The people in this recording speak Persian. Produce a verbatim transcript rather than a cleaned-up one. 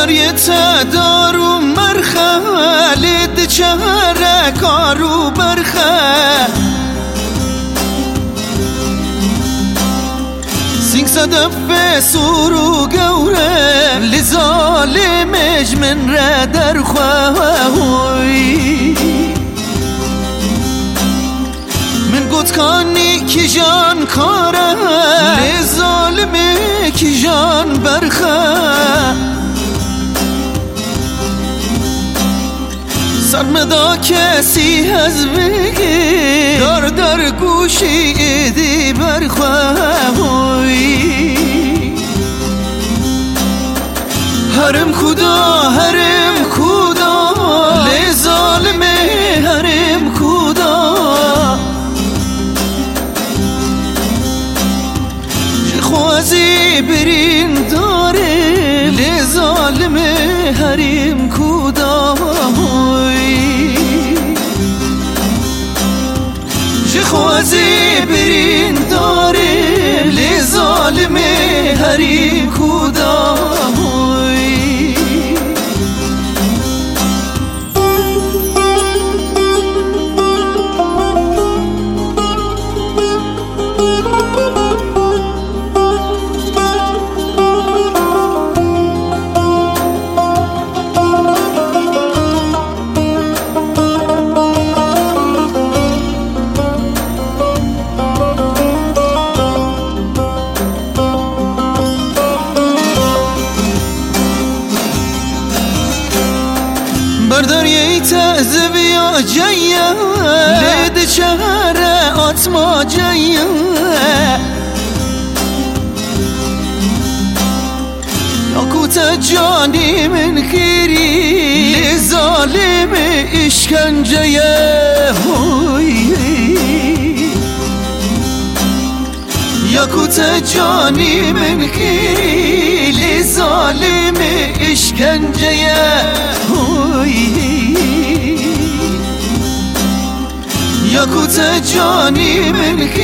برداری تدارو مرخه لید چهره کارو برخه سینگ صدف سورو گوره لظالمش من را در خواهوی من گوتکانی کی جان کاره لظالمه کی جان برخه سرمدا کسی از بگی دار در گوشی ایدی برخواهوی هرم کدا هرم کدا لظالمه هرم کدا خوازی برین داره لظالمه هرم کدا خوازی برین داره لظالمه هریم کدا برداری تعذب یا جیه لید چهره آتما جیه یاکوت جانی من خیری ظالم اشکنجه یاکوت جانی من خیری ظالم اشکنجه یاکوت جانی من